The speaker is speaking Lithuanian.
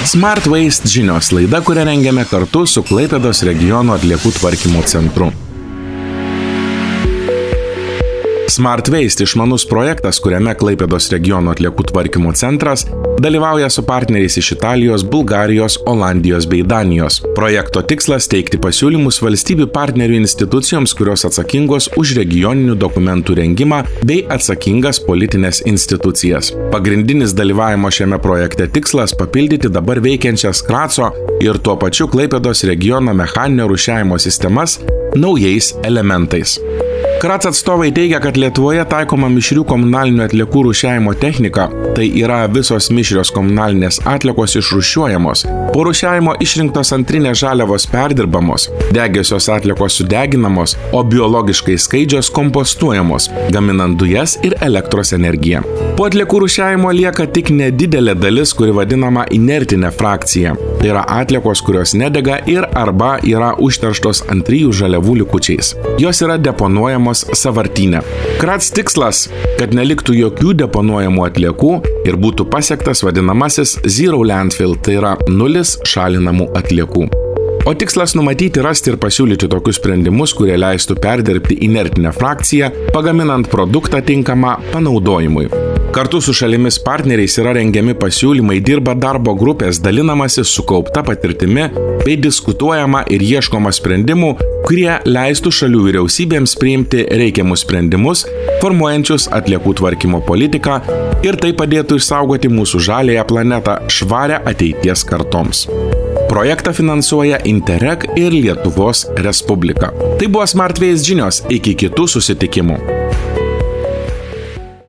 Smart Waste žinios laida, kurią rengiame kartu su Klaipėdos regiono atliekų tvarkymo centru. Smart Waste išmanus projektas, kuriame Klaipėdos regiono atliekų tvarkymo centras dalyvauja su partneriais iš Italijos, Bulgarijos, Olandijos bei Danijos. Projekto tikslas teikti pasiūlymus valstybių partnerių institucijoms, kurios atsakingos už regioninių dokumentų rengimą bei atsakingas politinės institucijas. Pagrindinis dalyvavimo šiame projekte tikslas papildyti dabar veikiančias Kraco ir tuo pačiu Klaipėdos regiono mechaninio rūšiavimo sistemas naujais elementais. Krac atstovai teigia, kad Lietuvoje taikoma mišrių komunalinių atliekų rūšiavimo technika, tai yra visos mišrios komunalinės atliekos išrūšiuojamos, po rūšiavimo išrinktos antrinės žaliavos perdirbamos, degiosios atliekos sudeginamos, o biologiškai skaidžios kompostuojamos, gaminant dujas ir elektros energiją. Po atliekų rūšiavimo lieka tik nedidelė dalis, kuri vadinama inertinė frakcija. Tai yra atliekos, kurios nedega ir arba yra užterštos antrijų žaliavų likučiais. Jos yra deponuojamos sąvartyne. Krac tikslas, kad neliktų jokių deponuojamų atliekų ir būtų pasiektas vadinamasis Zero Landfill, tai yra nulis šalinamų atliekų. O tikslas numatyti, rasti ir pasiūlyti tokius sprendimus, kurie leistų perdirbti inertinę frakciją, pagaminant produktą tinkamą panaudojimui. Kartu su šalimis partneriais yra rengiami pasiūlymai, dirba darbo grupės, dalinamasi sukaupta patirtimi bei diskutuojama ir ieškoma sprendimų, kurie leistų šalių vyriausybėms priimti reikiamus sprendimus, formuojančius atliekų tvarkymo politiką ir tai padėtų išsaugoti mūsų žaliąją planetą švarią ateities kartoms. Projektą finansuoja Interreg ir Lietuvos Respublika. Tai buvo Smart Waste žinios. Iki kitų susitikimų.